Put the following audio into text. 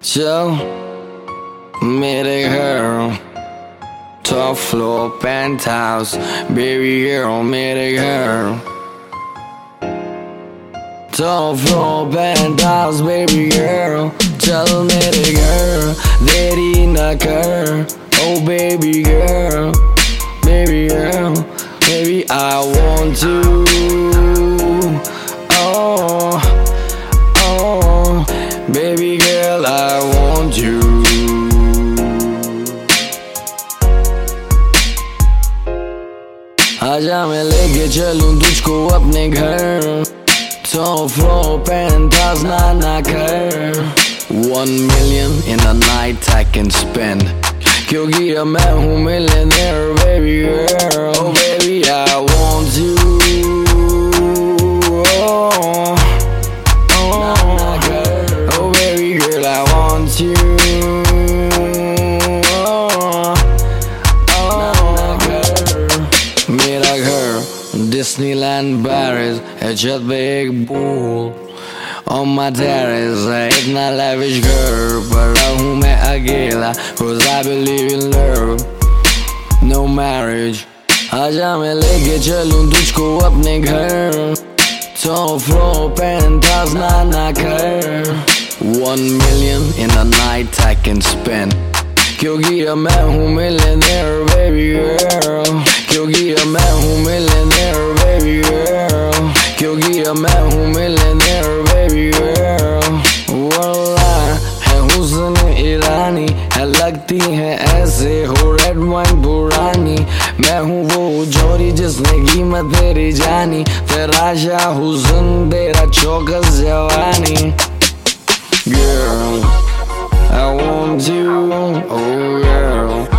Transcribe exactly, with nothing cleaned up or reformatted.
चल मेरे घर top floor penthouse, baby girl मेरे घर top floor penthouse, baby girl चल मेरे घर देरी न कर, oh baby girl, baby girl, baby I want you, oh, oh, baby girl I want you. आजा मैं लेके चलूं तुझको अपने घर, top floor penthouse ना ना कर. One million in a night I can spend, क्योंकि अब मैं हूँ millionaire, baby girl, oh baby I want you, oh, oh, oh baby girl I want you. Disneyland Paris है छत पे एक pool, on my terrace है इतना lavish घर, पर हूँ मैं अकेला cause I believe in love, no marriage. आजा मैं लेके चलूं तुझको अपने घर, top floor penthouse ना ना कर. One million in a night I can spend, क्योंकि अब मैं हूँ millionaire, baby girl, क्योंकि अब मैं हूँ millionaire, baby girl, क्योंकि अब मैं हूँ millionaire, baby girl. वल्लाह है हुस्न ईरानी है, लगती है ऐसे हो रेड वाइन पुरानी. मैं हूँ वो जोड़ी जिसने कीमत तेरी जानी, तेरा हुस्न तेरा चौकस जवानी. Girl I want you, oh girl